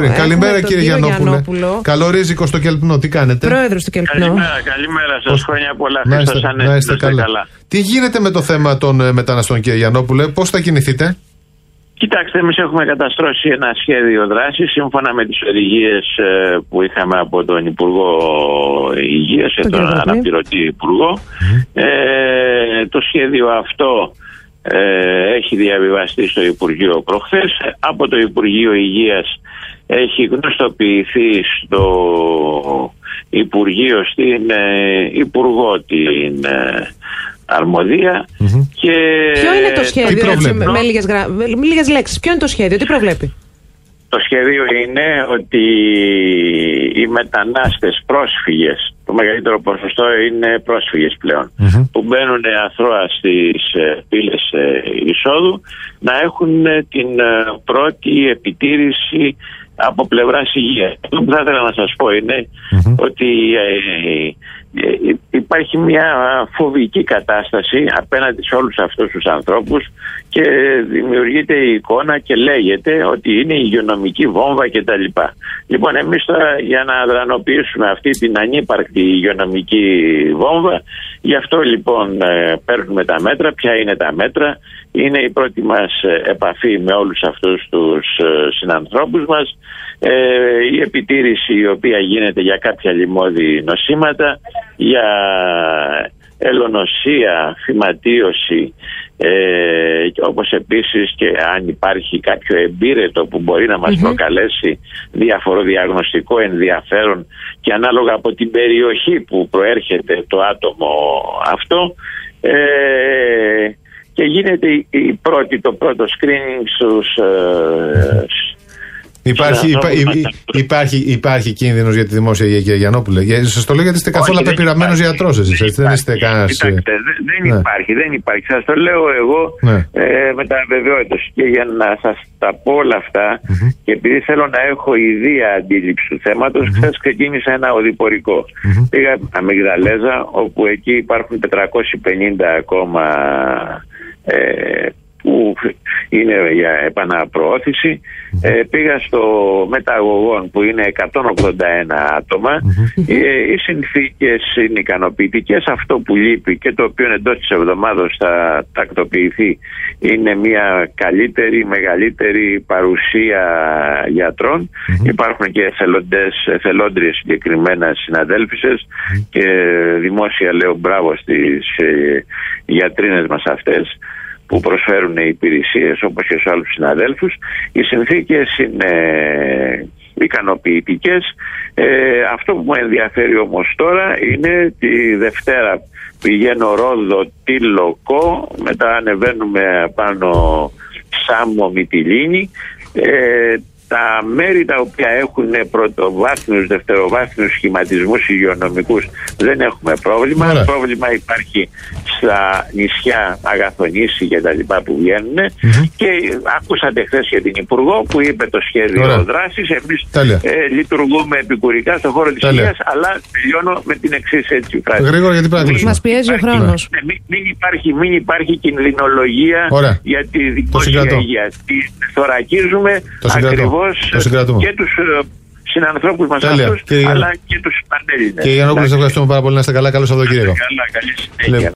πριν. Καλημέρα κύριε Γιαννόπουλε. Καλορίζικο στο Κελπνό, τι κάνετε? Πρόεδρος του Κελπνό. Καλημέρα σας, χρόνια πολλά. Να είστε καλά. Τι γίνεται με το θέμα των μεταναστών κύριε Γιαννόπουλε, πώς θα κινηθείτε? Κοιτάξτε, εμείς έχουμε καταστρώσει ένα σχέδιο δράσης σύμφωνα με τις οδηγίες που είχαμε από τον Υπουργό Υγείας και τον αναπληρωτή Υπουργό. Το σχέδιο αυτό έχει διαβιβαστεί στο Υπουργείο προχθές. Από το Υπουργείο Υγείας έχει γνωστοποιηθεί στο Υπουργείο, στην Υπουργό την αρμοδία. Και ποιο είναι το σχέδιο, με λίγες λέξεις, ποιο είναι το σχέδιο, τι προβλέπει? Το σχέδιο είναι ότι οι μετανάστες πρόσφυγες, το μεγαλύτερο ποσοστό είναι πρόσφυγες πλέον, που μπαίνουν αθρώα στις πύλες εισόδου, να έχουν την πρώτη επιτήρηση από πλευράς υγείας. Αυτό που θα ήθελα να σας πω είναι ότι υπάρχει μια φοβική κατάσταση απέναντι σε όλους αυτούς τους ανθρώπους και δημιουργείται η εικόνα και λέγεται ότι είναι υγειονομική βόμβα κτλ. Λοιπόν, εμείς τώρα για να δρανοποιήσουμε αυτή την ανύπαρκτη υγειονομική βόμβα, γι' αυτό λοιπόν παίρνουμε τα μέτρα. Ποια είναι τα μέτρα? Είναι η πρώτη μας επαφή με όλους αυτούς τους συνανθρώπους μας, η επιτήρηση η οποία γίνεται για κάποια λοιμώδη νοσήματα, για ελονοσία, φυματίωση, όπως επίσης και αν υπάρχει κάποιο εμπύρετο που μπορεί να μας προκαλέσει διάφορο διαγνωστικό ενδιαφέρον και ανάλογα από την περιοχή που προέρχεται το άτομο αυτό, και γίνεται το πρώτο screening στους Υπάρχει κίνδυνος για τη δημόσια υγεία, κύριε Γιαννόπουλε? Σας το λέω γιατί είστε καθόλου απεπειραμένος γιατρός εσείς, δεν είστε κανένας. Κοιτάξτε, δεν υπάρχει. Σας το λέω εγώ με τα βεβαιότητας. Και για να σας τα πω όλα αυτά, και επειδή θέλω να έχω ιδία αντίληψη του θέματος, χθες ξεκίνησα ένα οδηπορικό. Πήγα Αμυγδαλέζα, όπου εκεί υπάρχουν 450 ακόμα που είναι για επαναπροώθηση. Πήγα στο μεταγωγόν που είναι 181 άτομα. Οι συνθήκες είναι ικανοποιητικές. Αυτό που λείπει και το οποίο εντός της εβδομάδας θα τακτοποιηθεί είναι μια καλύτερη, μεγαλύτερη παρουσία γιατρών. Υπάρχουν και εθελόντριες συγκεκριμένα συναδέλφισες και δημόσια λέω μπράβο στις γιατρίνες μας αυτές που προσφέρουν υπηρεσίες όπως και σε άλλους συναδέλφους. Οι συνθήκες είναι ικανοποιητικές. Αυτό που με ενδιαφέρει όμως τώρα είναι τη Δευτέρα πηγαίνω Ρόδο, Τύλο, Κο, μετά ανεβαίνουμε πάνω Σάμο, Μυτιλήνη. Τα μέρη τα οποία έχουν πρωτοβάθμιους, δευτεροβάθμιους σχηματισμούς υγειονομικούς δεν έχουμε πρόβλημα. Το πρόβλημα υπάρχει στα νησιά Αγαθονήσι και τα λοιπά που βγαίνουν. Και ακούσατε χθες για την Υπουργό που είπε το σχέδιο δράσης. Εμείς λειτουργούμε επικουρικά στον χώρο της υγείας, αλλά τελειώνω με την εξής έτσι φράση. Γρήγορα γιατί πράγματι μας πιέζει ο χρόνος. Μην υπάρχει κινδυνολογία για τη δημόσια υγεία. Την θωρακίζουμε ακριβώς και τους συνανθρώπους μας αυτούς, αλλά και τους πανέλληνες. Κύριε Γιαννόπουλε, σας ευχαριστούμε πάρα πολύ. Να είστε καλά. Καλό Σαββατοκύριακο. Καλή συνέχεια.